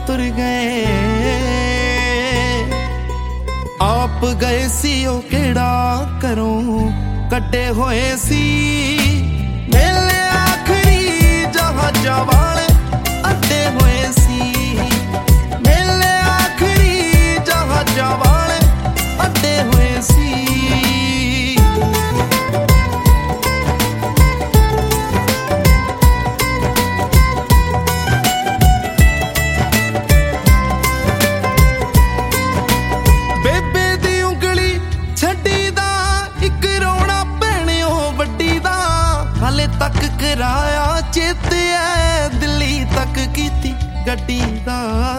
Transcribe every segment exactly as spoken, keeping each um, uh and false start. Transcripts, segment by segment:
तुर गए आप गए सी ओ केड़ा करों कड्डे होए सी मेले आखरी जहाजा वाले अड्डे होए सी मेले आखरी जहाजा वाले अड्डे होए सी तक कराया चेते है दिल्ली तक कीती गड्डी दा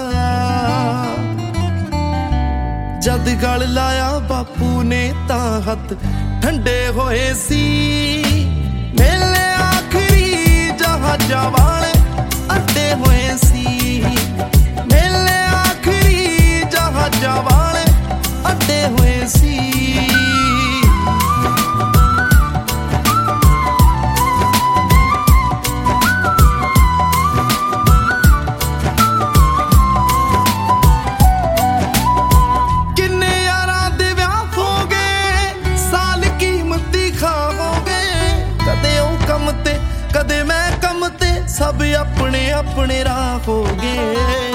जद गल लाया बापू ने तां हथ ठंडे होए सी मेले आखरी जहाजा वाले अड्डे होए सी मेले आखरी जहाजा वाले अड्डे होए सी कदे मैं कम ते सब अपने अपने राह हो गए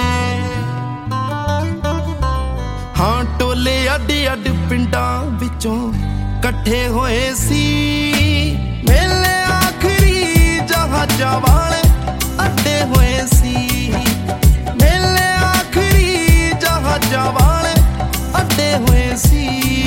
हाँ टोले अड अड पिंडां विचों कट्ठे होए सी मेले आखरी जहाजा वाले अड्डे होए सी मेले आखरी जहाजा वाले अड्डे होए सी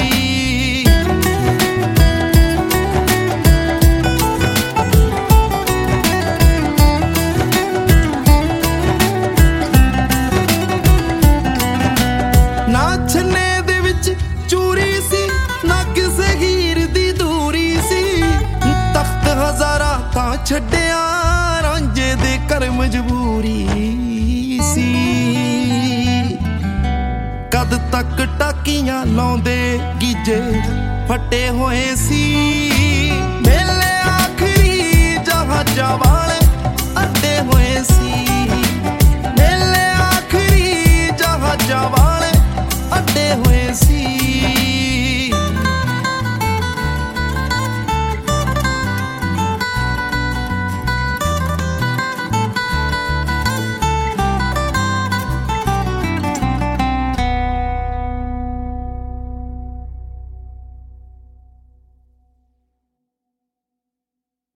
छड्डिया रांझे दे कर मजबूरी सी कद तक टाकियां लाउंदे गीजे फटे होए सी मेले आखरी जहाजा वाले अड्डे होए सी मेले आखरी जहाजा वाले अड्डे होए सी